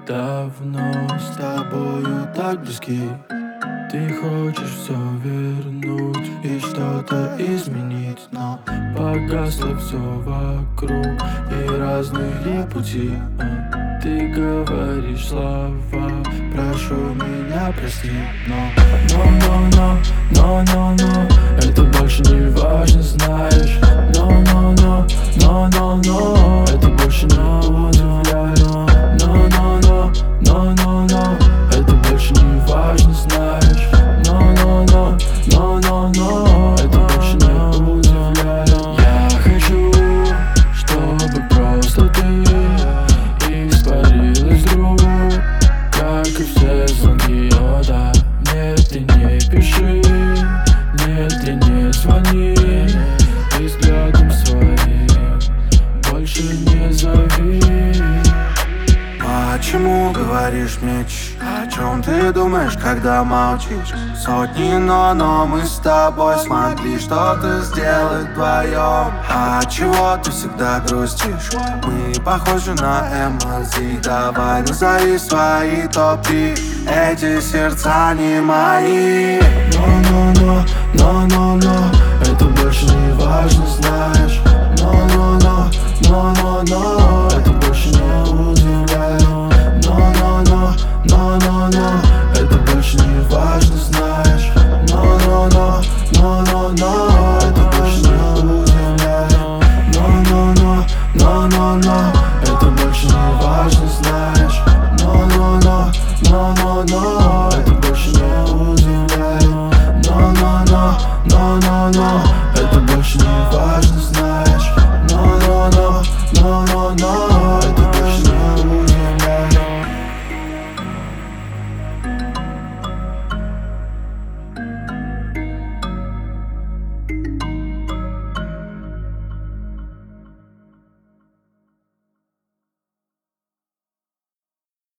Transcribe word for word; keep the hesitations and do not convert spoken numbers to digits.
давно с тобою так близки. Ты хочешь все вернуть и что-то изменить, но погасло все вокруг и разные пути. Ты говоришь слова, прошу меня прости, но но но но но но но это больше не важно, знаешь. Но но но но но но это больше не удивляет. Но но но но но но это больше не важно, знаешь. Но но но но но но это больше не удивляет. Я хочу, чтобы просто ты испарилась вдруг, как и все звонки, о да. Нет, ты не пиши, нет, ты не звони, и взглядом своим больше не зови. Почему говоришь мне чш? О чем ты думаешь, когда молчишь? Сотни но, но мы с тобой смогли что-то сделать вдвоем. А чего ты всегда грустишь? Мы похожи на эм эл зэ. Давай назови свои топ-три. Эти сердца не мои. Но, но, но, но, но, но это больше не важно, знаешь. Но, но, но, но, но, но это